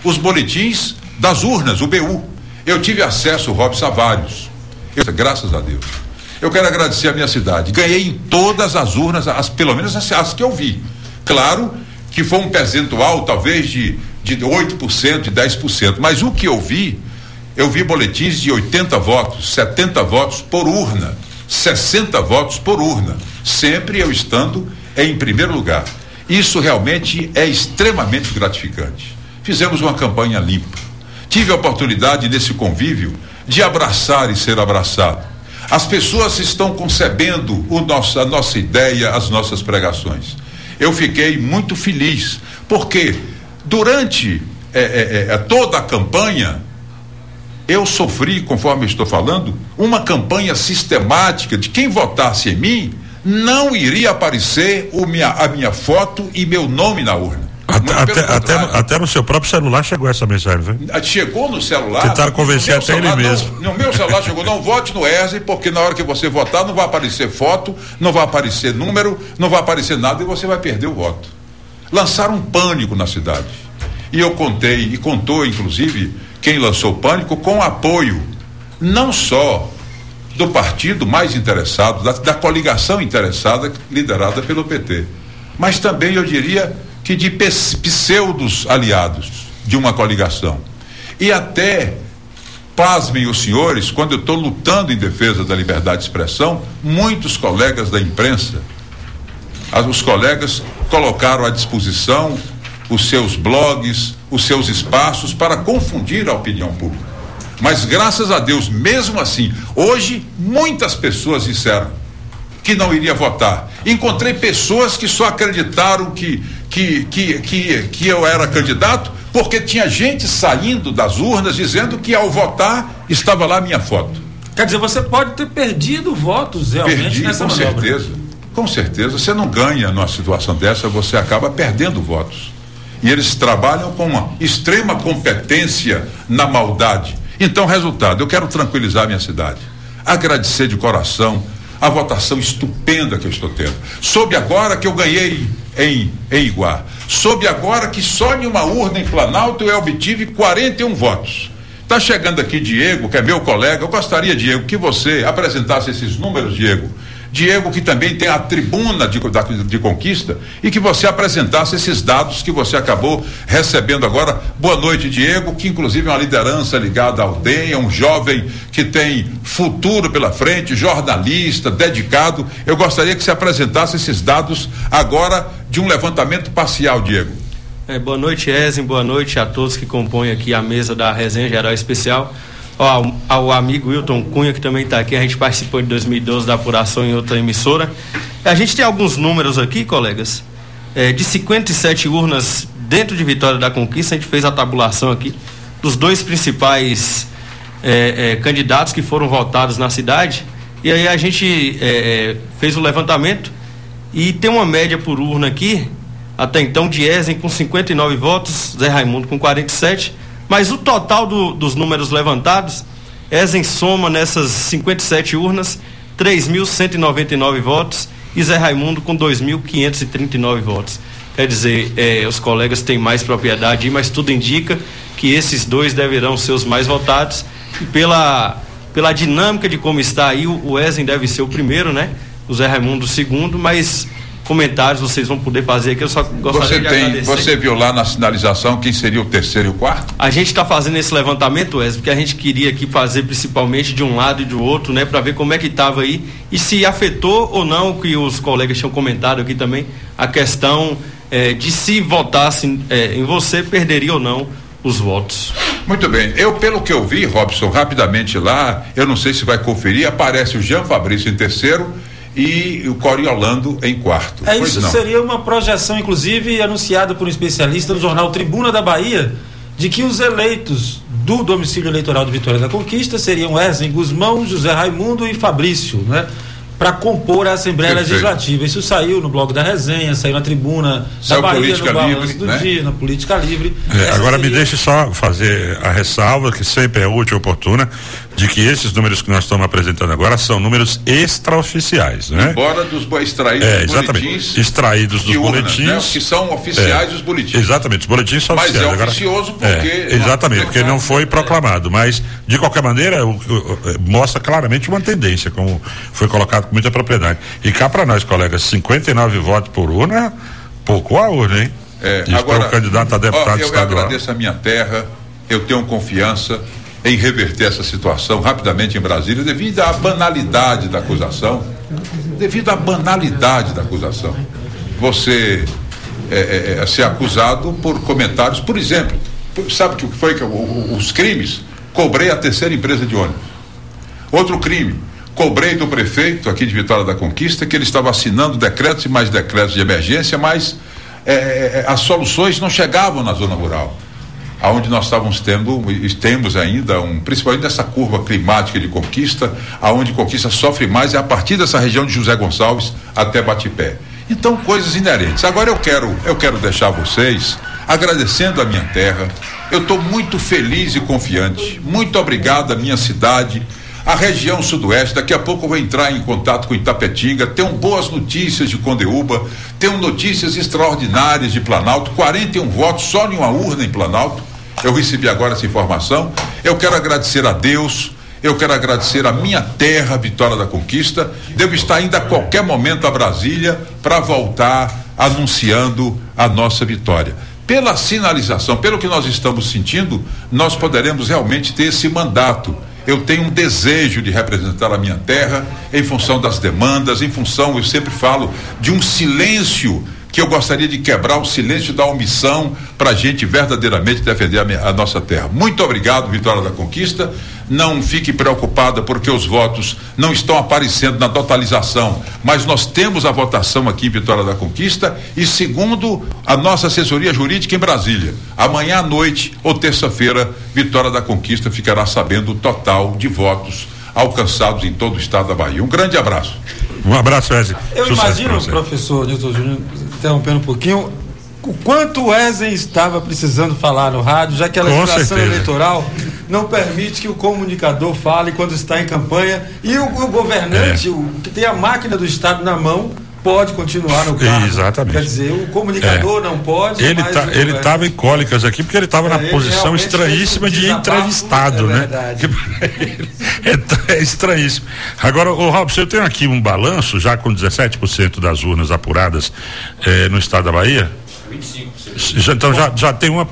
os boletins das urnas, o BU. Eu tive acesso, Robson, a vários. Graças a Deus. Eu quero agradecer a minha cidade. Ganhei em todas as urnas, pelo menos as que eu vi. Claro que foi um percentual, talvez, de 8%, de 10%. Mas o que eu vi boletins de 80 votos, 70 votos por urna, 60 votos por urna. Sempre eu estando em primeiro lugar. Isso realmente é extremamente gratificante. Fizemos uma campanha limpa. Tive a oportunidade nesse convívio de abraçar e ser abraçado. As pessoas estão concebendo a nossa ideia, as nossas pregações. Eu fiquei muito feliz, porque durante toda a campanha, eu sofri, conforme eu estou falando, uma campanha sistemática de quem votasse em mim, não iria aparecer a minha foto e meu nome na urna. Até no seu próprio celular chegou essa mensagem, viu? Chegou no celular. Tentaram convencer até ele mesmo. No meu celular chegou, não vote no ERSE, porque na hora que você votar não vai aparecer foto, não vai aparecer número, não vai aparecer nada e você vai perder o voto. Lançaram um pânico na cidade. E eu contei, e contou inclusive quem lançou o pânico, com apoio não só do partido mais interessado, da coligação interessada liderada pelo PT, mas também, eu diria, que de pseudos aliados de uma coligação. E até, pasmem os senhores, quando eu estou lutando em defesa da liberdade de expressão, muitos colegas da imprensa, os colegas colocaram à disposição os seus blogs, os seus espaços para confundir a opinião pública. Mas graças a Deus, mesmo assim, hoje muitas pessoas disseram que não iria votar. Encontrei pessoas que só acreditaram que eu era candidato porque tinha gente saindo das urnas dizendo que ao votar estava lá a minha foto. Quer dizer, você pode ter perdido votos realmente nessa manobra. Com certeza. Você não ganha numa situação dessa, você acaba perdendo votos. E eles trabalham com uma extrema competência na maldade. Então, resultado, eu quero tranquilizar a minha cidade, agradecer de coração a votação estupenda que eu estou tendo. Soube agora que eu ganhei em Iguá. Soube agora que só em uma urna em Planalto eu obtive 41 votos. Está chegando aqui Diego, que é meu colega. Eu gostaria, Diego, que você apresentasse esses números, Diego, que também tem a tribuna de conquista, e que você apresentasse esses dados que você acabou recebendo agora. Boa noite, Diego, que inclusive é uma liderança ligada à aldeia, um jovem que tem futuro pela frente, jornalista, dedicado. Eu gostaria que você apresentasse esses dados agora de um levantamento parcial, Diego. Boa noite, Ezin, boa noite a todos que compõem aqui a mesa da Resenha Geral Especial. Ao amigo Wilton Cunha, que também está aqui. A gente participou em 2012 da apuração em outra emissora. A gente tem alguns números aqui, colegas, de 57 urnas dentro de Vitória da Conquista. A gente fez a tabulação aqui dos dois principais candidatos que foram votados na cidade, e aí a gente fez o levantamento e tem uma média por urna aqui até então de Ezin com 59 votos, Zé Raimundo com 47. Mas o total dos números levantados, Ezin soma nessas 57 urnas 3.199 votos e Zé Raimundo com 2.539 votos. Quer dizer, os colegas têm mais propriedade, mas tudo indica que esses dois deverão ser os mais votados. E pela dinâmica de como está aí, o Ezin deve ser o primeiro, né? O Zé Raimundo o segundo, mas comentários vocês vão poder fazer aqui. Eu só gostaria de agradecer. Você viu lá na sinalização quem seria o terceiro e o quarto? A gente está fazendo esse levantamento, Wesley, porque a gente queria aqui fazer principalmente de um lado e do outro, né, para ver como é que estava aí e se afetou ou não, que os colegas tinham comentado aqui também, a questão de se votasse em você, perderia ou não os votos. Muito bem. Pelo que eu vi, Robson, rapidamente lá, eu não sei se vai conferir, aparece o Jean Fabrício em terceiro e o Coriolando em quarto. Isso seria uma projeção, inclusive, anunciada por um especialista no jornal Tribuna da Bahia, de que os eleitos do domicílio eleitoral de Vitória da Conquista seriam Ezin Guzmão, José Raimundo e Fabrício, né? Para compor a Assembleia Legislativa. Isso saiu no blog da Resenha, saiu na Tribuna da Bahia, no Balanço do Dia, na Política Livre. Agora me deixe só fazer a ressalva, que sempre é útil e oportuna, de que esses números que nós estamos apresentando agora são números extraoficiais, né? Embora extraídos dos boletins. Extraídos dos boletins. Né? Que são oficiais os boletins. Exatamente, os boletins são oficiais. Mas é oficioso porque... exatamente, porque não foi proclamado, mas de qualquer maneira mostra claramente uma tendência, como foi colocado com muita propriedade. E cá para nós, colegas, 59 votos por urna, pouco a urna, hein? Agora, o candidato a deputado estadual. Eu agradeço a minha terra, eu tenho confiança em reverter essa situação rapidamente em Brasília, devido à banalidade da acusação. Você ser acusado por comentários, por exemplo, sabe o que foi os crimes? Cobrei a terceira empresa de ônibus. Outro crime, cobrei do prefeito aqui de Vitória da Conquista que ele estava assinando decretos e mais decretos de emergência, mas as soluções não chegavam na zona rural, aonde nós temos ainda principalmente nessa curva climática de Conquista, aonde Conquista sofre mais é a partir dessa região de José Gonçalves até Batipé. Então, coisas inerentes. Agora eu quero deixar vocês agradecendo a minha terra. Eu estou muito feliz e confiante. Muito obrigado à minha cidade, a região sudoeste. Daqui a pouco eu vou entrar em contato com Itapetinga. Tenho boas notícias de Condeúba, tenho notícias extraordinárias de Planalto, 41 votos só em uma urna em Planalto. Eu recebi agora essa informação. Eu quero agradecer a Deus, eu quero agradecer a minha terra, Vitória da Conquista. Devo estar indo a qualquer momento a Brasília para voltar anunciando a nossa vitória. Pela sinalização, pelo que nós estamos sentindo, nós poderemos realmente ter esse mandato. Eu tenho um desejo de representar a minha terra em função das demandas, em função, eu sempre falo, de um silêncio que eu gostaria de quebrar, o silêncio da omissão, para a gente verdadeiramente defender a nossa terra. Muito obrigado, Vitória da Conquista. Não fique preocupada porque os votos não estão aparecendo na totalização, mas nós temos a votação aqui em Vitória da Conquista e segundo a nossa assessoria jurídica em Brasília, amanhã à noite ou terça-feira, Vitória da Conquista ficará sabendo o total de votos alcançados em todo o estado da Bahia. Um grande abraço. Um abraço, Wesley. Eu imagino, professor Nilton Júnior, interrompendo um pouquinho, o quanto o Wesley estava precisando falar no rádio, já que a legislação eleitoral não permite que o comunicador fale quando está em campanha e o governante, o que tem a máquina do Estado na mão, pode continuar no cargo. Exatamente. Quer dizer, o comunicador não pode. Ele estava em cólicas aqui porque ele estava na posição estranhíssima de entrevistado, né? É estranhíssimo. Agora, Robson, eu tenho aqui um balanço, já com 17% das urnas apuradas no estado da Bahia. 25%. Então já tem uma